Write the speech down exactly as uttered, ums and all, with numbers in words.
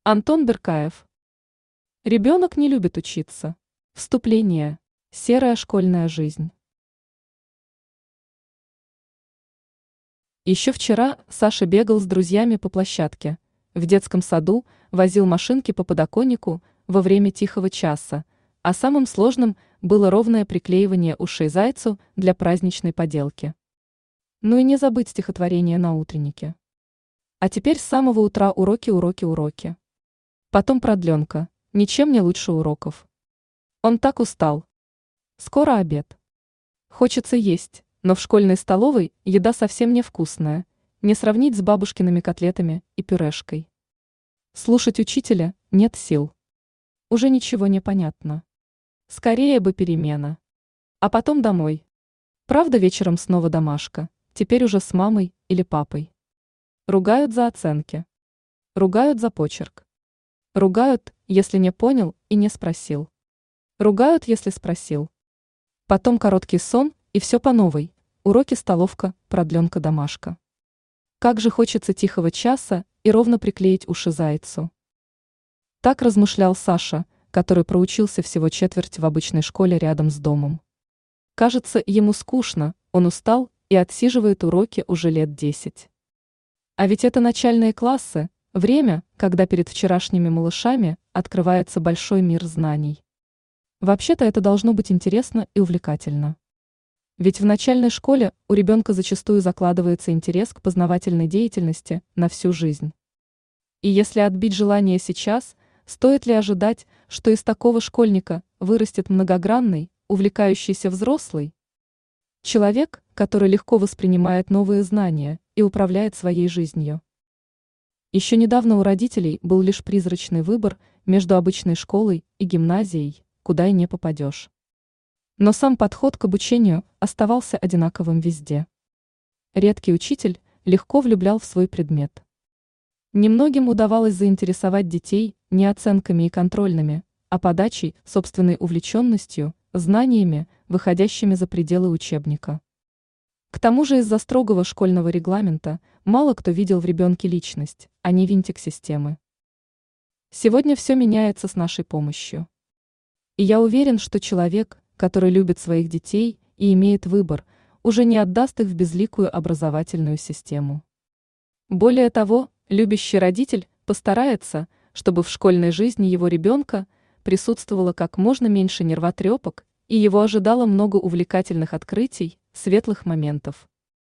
Антон Беркаев. Ребенок не любит учиться. Вступление. Серая школьная жизнь. Еще вчера Саша бегал с друзьями по площадке. В детском саду возил машинки по подоконнику во время тихого часа, а самым сложным было ровное приклеивание ушей зайцу для праздничной поделки. Ну и не забыть стихотворение на утреннике. А теперь с самого утра уроки, уроки, уроки. Потом продленка. Ничем не лучше уроков. Он так устал. Скоро обед. Хочется есть, но в школьной столовой еда совсем невкусная, не сравнить с бабушкиными котлетами и пюрешкой. Слушать учителя нет сил. Уже ничего не понятно. Скорее бы перемена. А потом домой. Правда, вечером снова домашка, теперь уже с мамой или папой. Ругают за оценки. Ругают за почерк. Ругают, если не понял и не спросил. Ругают, если спросил. Потом короткий сон и все по новой. Уроки, столовка, продленка, домашка. Как же хочется тихого часа и ровно приклеить уши зайцу. Так размышлял Саша, который проучился всего четверть в обычной школе рядом с домом. Кажется, ему скучно, он устал и отсиживает уроки уже лет десять. А ведь это начальные классы, время, когда перед вчерашними малышами открывается большой мир знаний. Вообще-то это должно быть интересно и увлекательно. Ведь в начальной школе у ребенка зачастую закладывается интерес к познавательной деятельности на всю жизнь. И если отбить желание сейчас, стоит ли ожидать, что из такого школьника вырастет многогранный, увлекающийся взрослый? Человек, который легко воспринимает новые знания и управляет своей жизнью. Еще недавно у родителей был лишь призрачный выбор между обычной школой и гимназией, куда и не попадешь. Но сам подход к обучению оставался одинаковым везде. Редкий учитель легко влюблял в свой предмет. Немногим удавалось заинтересовать детей не оценками и контрольными, а подачей, собственной увлеченностью, знаниями, выходящими за пределы учебника. К тому же из-за строгого школьного регламента мало кто видел в ребенке личность, а не винтик системы. Сегодня все меняется с нашей помощью. И я уверен, что человек, который любит своих детей и имеет выбор, уже не отдаст их в безликую образовательную систему. Более того, любящий родитель постарается, чтобы в школьной жизни его ребенка присутствовало как можно меньше нервотрепок и его ожидало много увлекательных открытий, светлых моментов.